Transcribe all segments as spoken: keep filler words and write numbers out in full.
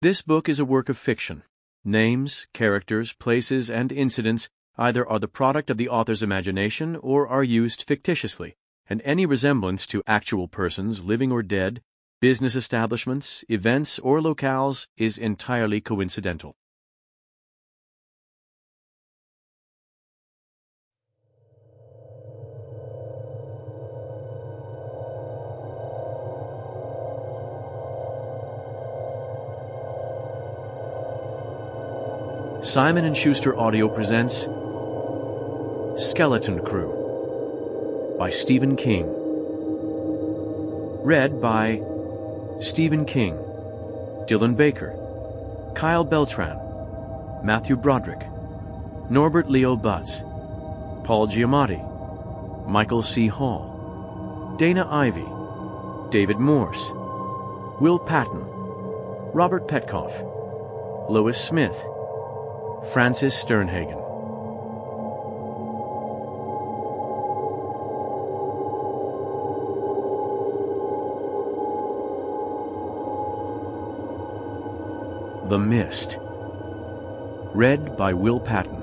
This book is a work of fiction. Names, characters, places, and incidents either are the product of the author's imagination or are used fictitiously, and any resemblance to actual persons, living or dead, business establishments, events, or locales is entirely coincidental. Simon and Schuster Audio presents Skeleton Crew by Stephen King. Read by Stephen King, Dylan Baker, Kyle Beltran, Matthew Broderick, Norbert Leo Butz, Paul Giamatti, Michael C. Hall, Dana Ivey, David Morse, Will Patton, Robert Petkoff, Lois Smith, Francis Sternhagen. The Mist. Read by Will Patton.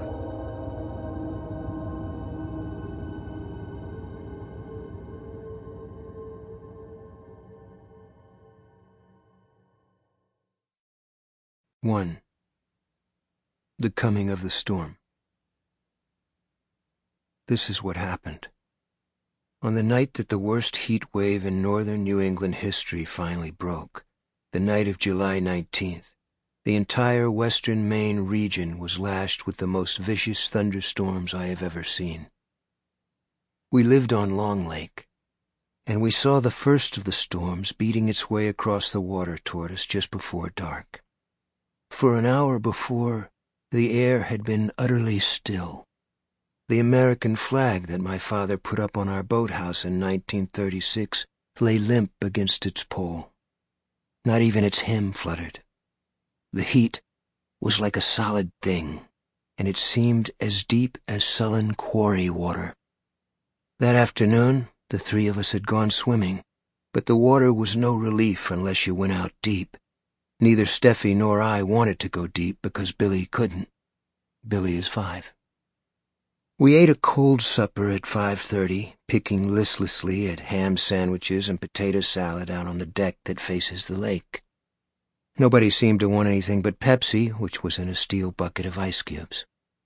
One. The coming of the storm. This is what happened. On the night that the worst heat wave in northern New England history finally broke, the night of July nineteenth, the entire western Maine region was lashed with the most vicious thunderstorms I have ever seen. We lived on Long Lake, and we saw the first of the storms beating its way across the water toward us just before dark. For an hour before, the air had been utterly still. The American flag that my father put up on our boathouse in nineteen thirty-six lay limp against its pole. Not even its hymn fluttered. The heat was like a solid thing, and it seemed as deep as sullen quarry water. That afternoon, the three of us had gone swimming, but the water was no relief unless you went out deep. Neither Steffi nor I wanted to go deep because Billy couldn't. Billy is five. We ate a cold supper at five thirty, picking listlessly at ham sandwiches and potato salad out on the deck that faces the lake. Nobody seemed to want anything but Pepsi, which was in a steel bucket of ice cubes.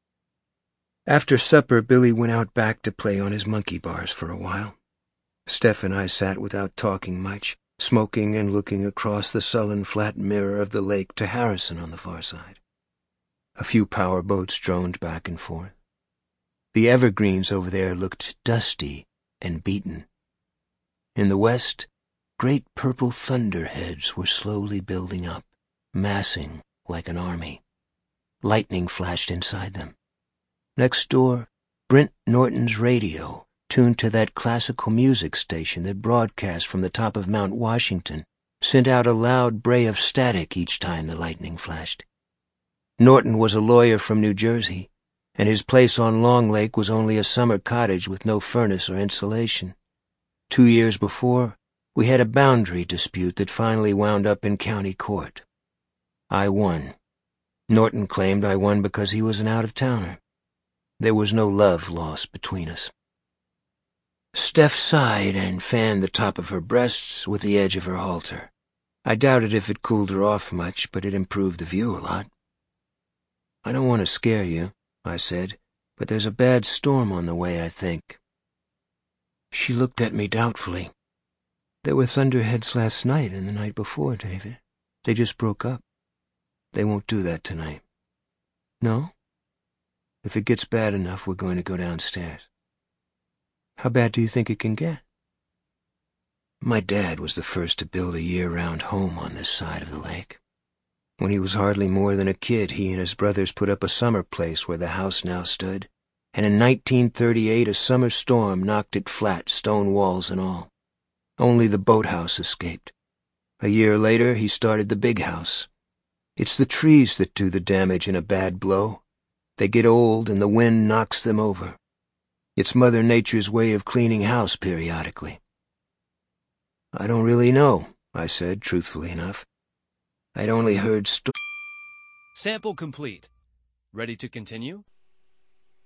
After supper, Billy went out back to play on his monkey bars for a while. Steph and I sat without talking much, smoking and looking across the sullen flat mirror of the lake to Harrison on the far side. A few power boats droned back and forth. The evergreens over there looked dusty and beaten. In the west, great purple thunderheads were slowly building up, massing like an army. Lightning flashed inside them. Next door, Brent Norton's radio, tuned to that classical music station that broadcast from the top of Mount Washington, sent out a loud bray of static each time the lightning flashed. Norton was a lawyer from New Jersey, and his place on Long Lake was only a summer cottage with no furnace or insulation. Two years before, we had a boundary dispute that finally wound up in county court. I won. Norton claimed I won because he was an out-of-towner. There was no love lost between us. Steph sighed and fanned the top of her breasts with the edge of her halter. I doubted if it cooled her off much, but it improved the view a lot. "I don't want to scare you," I said, "but there's a bad storm on the way, I think." She looked at me doubtfully. "There were thunderheads last night and the night before, David. They just broke up. They won't do that tonight." "No? If it gets bad enough, we're going to go downstairs." "How bad do you think it can get?" My dad was the first to build a year-round home on this side of the lake. When he was hardly more than a kid, he and his brothers put up a summer place where the house now stood, and in nineteen thirty-eight a summer storm knocked it flat, stone walls and all. Only the boathouse escaped. A year later, he started the big house. It's the trees that do the damage in a bad blow. They get old and the wind knocks them over. It's Mother Nature's way of cleaning house periodically. "I don't really know," I said, truthfully enough. I'd only heard sto- Sample complete. Ready to continue?